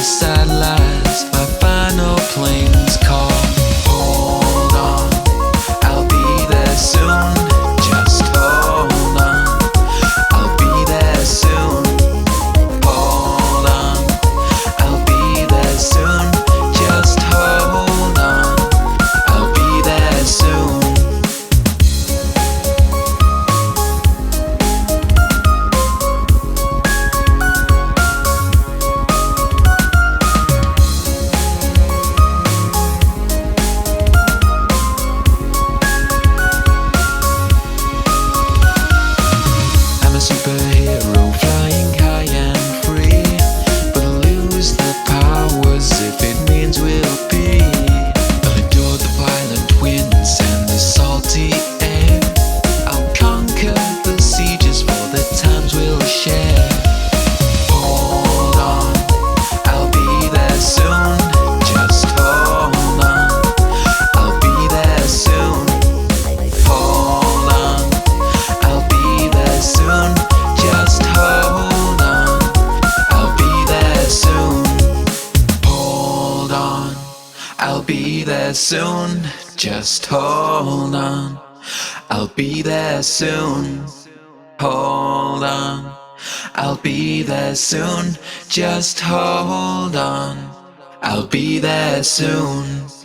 satellites, my final planes call. Hold on, I'll be there soon. Just hold on, I'll be there soon. Hold on, I'll be there soon. Just hold on, I'll be there soon. I'm a superhero flying high and free, but I'll lose the powers if it means we'll be. I'll endure the violent winds and the salty air. I'll conquer the sieges for the times we'll share. Hold on, I'll be there soon. Just hold on, I'll be there soon. Hold on, I'll be there soon. Just hold on, I'll be there soon. Hold on, I'll be there soon. Just hold on, I'll be there soon. Hold on, I'll be there soon. Just hold on, I'll be there soon.